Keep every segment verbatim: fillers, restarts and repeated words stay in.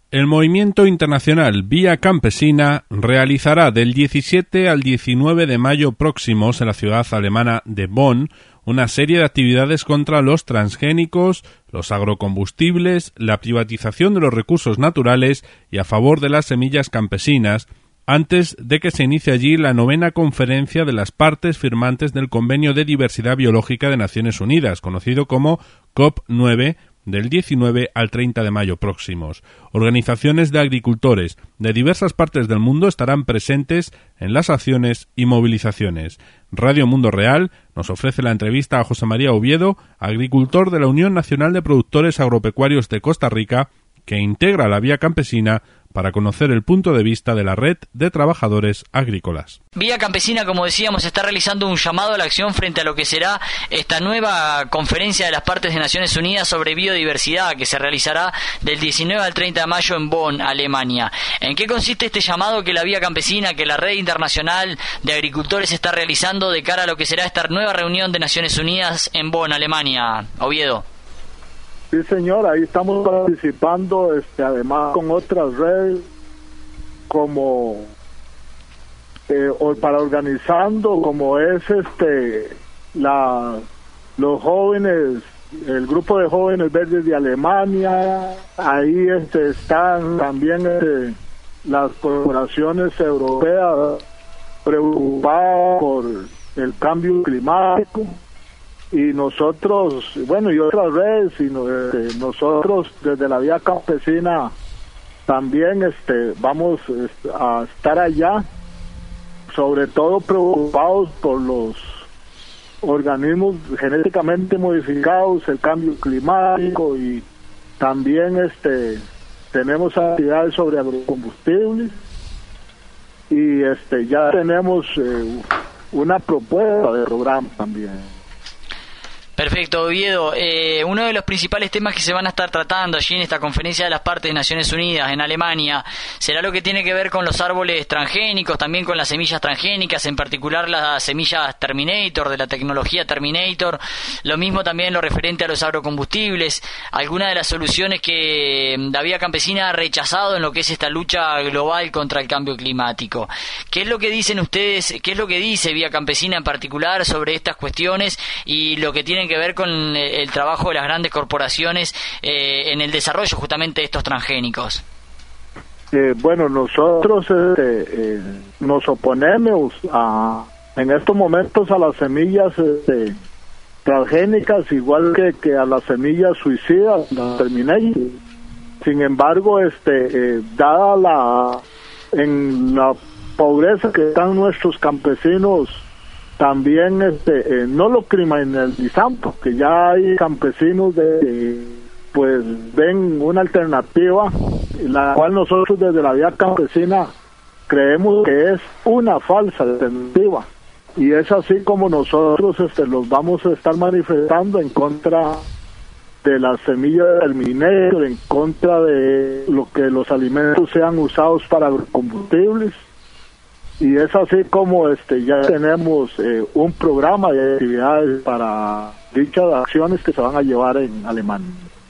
El movimiento internacional Vía Campesina realizará del diecisiete al diecinueve de mayo próximos en la ciudad alemana de Bonn una serie de actividades contra los transgénicos, los agrocombustibles, la privatización de los recursos naturales y a favor de las semillas campesinas, antes de que se inicie allí la novena conferencia de las partes firmantes del Convenio de Diversidad Biológica de Naciones Unidas, conocido como COP nueve, del diecinueve al treinta de mayo próximos. Organizaciones de agricultores de diversas partes del mundo estarán presentes en las acciones y movilizaciones. Radio Mundo Real nos ofrece la entrevista a José María Oviedo, agricultor de la Unión Nacional de Productores Agropecuarios de Costa Rica, que integra la Vía Campesina, para conocer el punto de vista de la red de trabajadores agrícolas. Vía Campesina, como decíamos, está realizando un llamado a la acción frente a lo que será esta nueva conferencia de las partes de Naciones Unidas sobre biodiversidad, que se realizará del diecinueve al treinta de mayo en Bonn, Alemania. ¿En qué consiste este llamado que la Vía Campesina, que la Red Internacional de Agricultores está realizando de cara a lo que será esta nueva reunión de Naciones Unidas en Bonn, Alemania? Oviedo. Sí, señor, ahí estamos participando, este, además con otras redes, como eh, o para organizando, como es este la los jóvenes, el grupo de jóvenes verdes de Alemania, ahí este están también este, las corporaciones europeas preocupadas por el cambio climático. Y nosotros, bueno, y otras redes, y este, nosotros desde la Vía Campesina también este, vamos este, a estar allá, sobre todo preocupados por los organismos genéticamente modificados, el cambio climático, y también este tenemos actividades sobre agrocombustibles, y este ya tenemos eh, una propuesta de programa también. Perfecto, Oviedo. Eh, uno de los principales temas que se van a estar tratando allí en esta conferencia de las partes de Naciones Unidas en Alemania será lo que tiene que ver con los árboles transgénicos, también con las semillas transgénicas, en particular las semillas Terminator, de la tecnología Terminator, lo mismo también lo referente a los agrocombustibles, algunas de las soluciones que la Vía Campesina ha rechazado en lo que es esta lucha global contra el cambio climático. ¿Qué es lo que dicen ustedes, qué es lo que dice Vía Campesina en particular sobre estas cuestiones y lo que tienen que ver con el trabajo de las grandes corporaciones eh, en el desarrollo justamente de estos transgénicos? Eh, bueno, nosotros eh, eh, nos oponemos a, en estos momentos a las semillas eh, transgénicas, igual que, que a las semillas suicidas, las Terminator. Sin embargo, este, eh, dada la en la pobreza que están nuestros campesinos, también este eh, no lo criminalizamos, porque ya hay campesinos de eh, pues ven una alternativa, la cual nosotros desde la Vía Campesina creemos que es una falsa alternativa, y es así como nosotros este los vamos a estar manifestando en contra de las semillas de Terminator, en contra de lo que los alimentos sean usados para combustibles. Y es así como este ya tenemos eh, un programa de actividades para dichas acciones que se van a llevar en Alemania.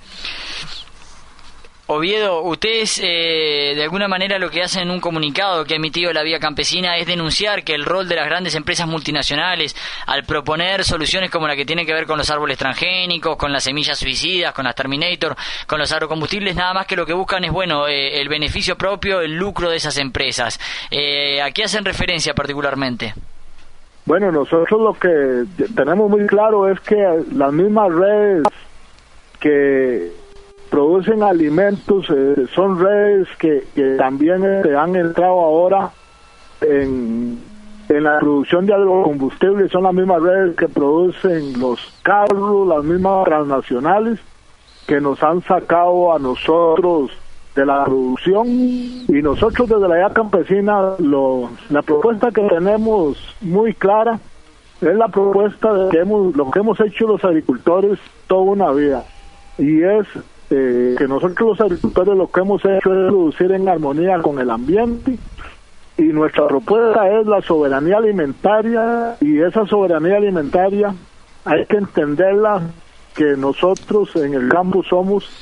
Oviedo, ustedes eh, de alguna manera lo que hacen en un comunicado que ha emitido la Vía Campesina es denunciar que el rol de las grandes empresas multinacionales al proponer soluciones como la que tiene que ver con los árboles transgénicos, con las semillas suicidas, con las Terminator, con los agrocombustibles, nada más que lo que buscan es bueno eh, el beneficio propio, el lucro de esas empresas. Eh, ¿A qué hacen referencia particularmente? Bueno, nosotros lo que tenemos muy claro es que las mismas redes que producen alimentos eh, son redes que, que también eh, han entrado ahora en, en la producción de agrocombustibles, son las mismas redes que producen los carros, las mismas transnacionales que nos han sacado a nosotros de la producción, y nosotros desde la Vía Campesina lo, la propuesta que tenemos muy clara es la propuesta de que hemos, lo que hemos hecho los agricultores toda una vida, y es Eh, que nosotros los agricultores lo que hemos hecho es producir en armonía con el ambiente, y nuestra propuesta es la soberanía alimentaria, y esa soberanía alimentaria hay que entenderla que nosotros en el campo somos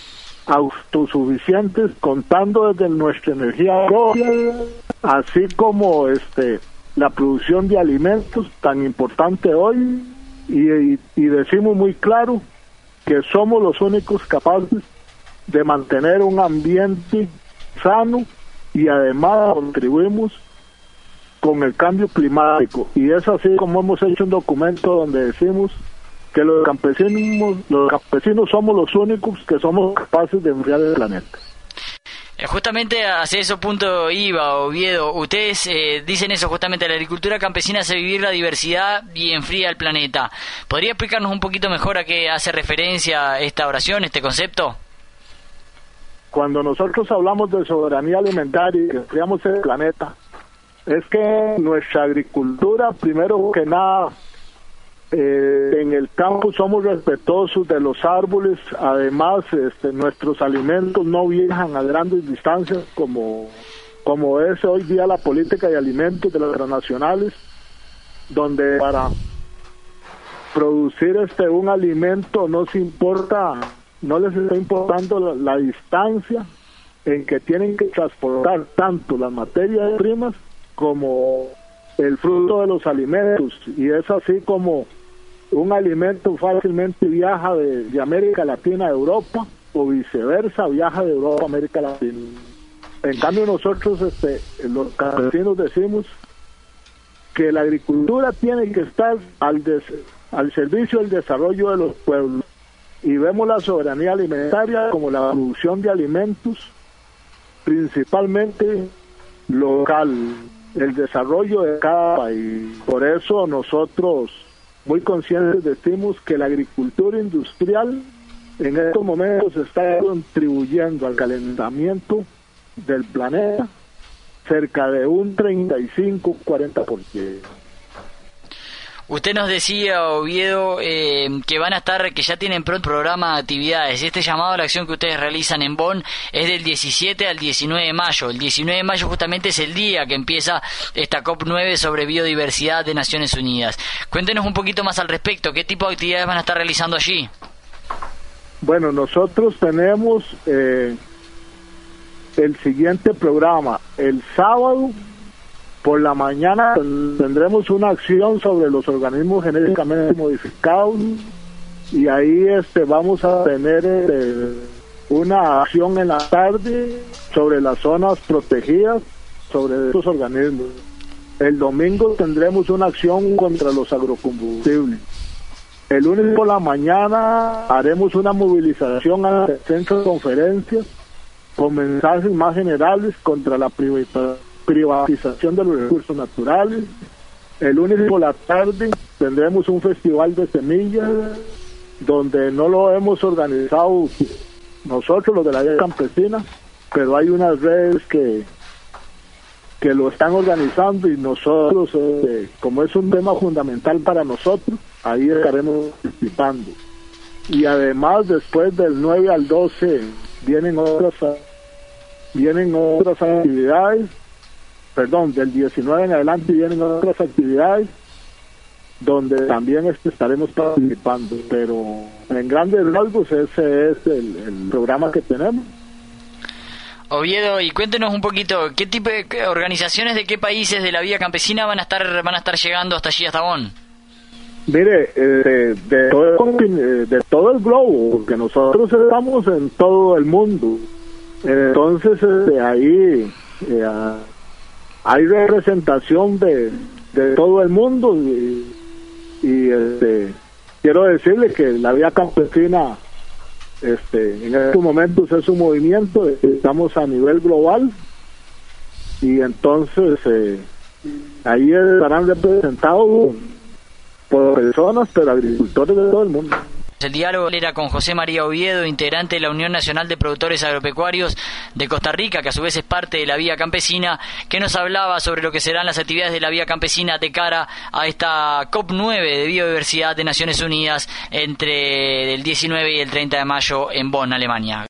autosuficientes, contando desde nuestra energía propia, así como este la producción de alimentos tan importante hoy, y, y, y decimos muy claro que somos los únicos capaces de mantener un ambiente sano y además contribuimos con el cambio climático. Y es así como hemos hecho un documento donde decimos que los campesinos, los campesinos somos los únicos que somos capaces de enfriar el planeta. Justamente hacia ese punto iba, Oviedo. Ustedes eh, dicen eso justamente, la agricultura campesina hace vivir la diversidad y enfría el planeta. ¿Podría explicarnos un poquito mejor a qué hace referencia esta oración, este concepto? Cuando nosotros hablamos de soberanía alimentaria y que enfriamos el planeta, es que nuestra agricultura, primero que nada, Eh, en el campo somos respetuosos de los árboles, además este, nuestros alimentos no viajan a grandes distancias como, como es hoy día la política de alimentos de las transnacionales, donde para producir este un alimento no se importa, no les está importando la, la distancia en que tienen que transportar tanto las materias primas como el fruto de los alimentos, y es así como un alimento fácilmente viaja de, de América Latina a Europa, o viceversa, viaja de Europa a América Latina. En cambio nosotros, este, los campesinos decimos que la agricultura tiene que estar al, des, al servicio del desarrollo de los pueblos, y vemos la soberanía alimentaria como la producción de alimentos principalmente local, el desarrollo de cada país. Por eso nosotros muy conscientes decimos que la agricultura industrial en estos momentos está contribuyendo al calentamiento del planeta cerca de un treinta y cinco a cuarenta por ciento. Usted nos decía, Oviedo, eh, que van a estar, que ya tienen pronto programa de actividades. Este llamado a la acción que ustedes realizan en Bonn es del diecisiete al diecinueve de mayo. El diecinueve de mayo justamente es el día que empieza esta COP nueve sobre biodiversidad de Naciones Unidas. Cuéntenos un poquito más al respecto. ¿Qué tipo de actividades van a estar realizando allí? Bueno, nosotros tenemos eh, el siguiente programa. El sábado por la mañana tendremos una acción sobre los organismos genéticamente modificados, y ahí este vamos a tener eh, una acción en la tarde sobre las zonas protegidas sobre estos organismos. El domingo tendremos una acción contra los agrocombustibles. El lunes por la mañana haremos una movilización a el centro de conferencias con mensajes más generales contra la privatización privatización de los recursos naturales. El lunes por la tarde tendremos un festival de semillas donde no lo hemos organizado nosotros, los de la Vía Campesina, pero hay unas redes que que lo están organizando, y nosotros, eh, como es un tema fundamental para nosotros, ahí estaremos participando. Y además después del nueve al doce vienen otras vienen otras actividades. Perdón, del diecinueve en adelante vienen otras actividades donde también este, estaremos participando, pero en grandes rasgos ese es el, el programa que tenemos. Oviedo, y cuéntenos un poquito, ¿qué tipo de organizaciones de qué países de la Vía Campesina van a estar van a estar llegando hasta allí, hasta Bonn? Mire, eh, de, todo el, de todo el globo, porque nosotros estamos en todo el mundo, entonces de ahí eh, hay representación de, de todo el mundo, y, y este, quiero decirle que la Vía Campesina este, en estos momentos es un movimiento, estamos a nivel global, y entonces eh, ahí estarán representados por personas, pero agricultores de todo el mundo. El diálogo era con José María Oviedo, integrante de la Unión Nacional de Productores Agropecuarios de Costa Rica, que a su vez es parte de la Vía Campesina, que nos hablaba sobre lo que serán las actividades de la Vía Campesina de cara a esta COP nueve de Biodiversidad de Naciones Unidas entre el diecinueve y el treinta de mayo en Bonn, Alemania.